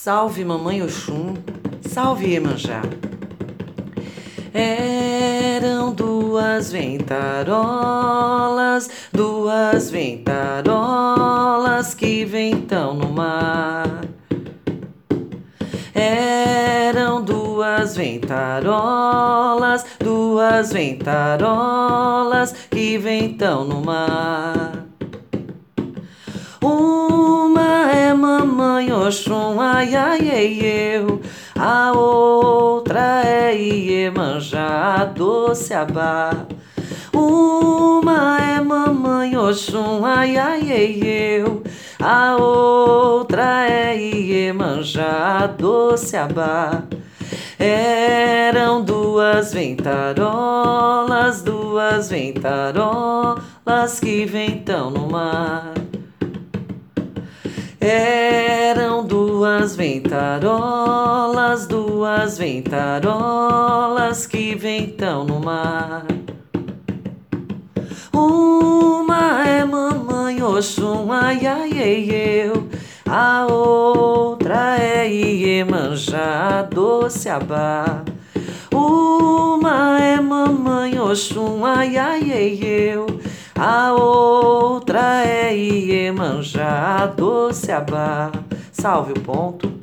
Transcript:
Salve mamãe Oxum, salve Iemanjá. Eram duas ventarolas que ventam no mar. Eram duas ventarolas que ventam no mar. Uma é mamãe Oxum, ai, ai, ei, eu. A outra é Iemanjá, doce Abá. Uma é mamãe Oxum, ai, ai, ei, eu. A outra é Iemanjá, doce Abá. Eram duas ventarolas que ventam no mar. Eram duas ventarolas que ventam no mar. Uma é mamãe Oxum, ai, ai, ei, eu. A outra é Iemanjá, doce Abá. Uma é mamãe Oxum, ai, ai, ei, eu. A outra é Iemanjá, doce Abá. Salve o ponto.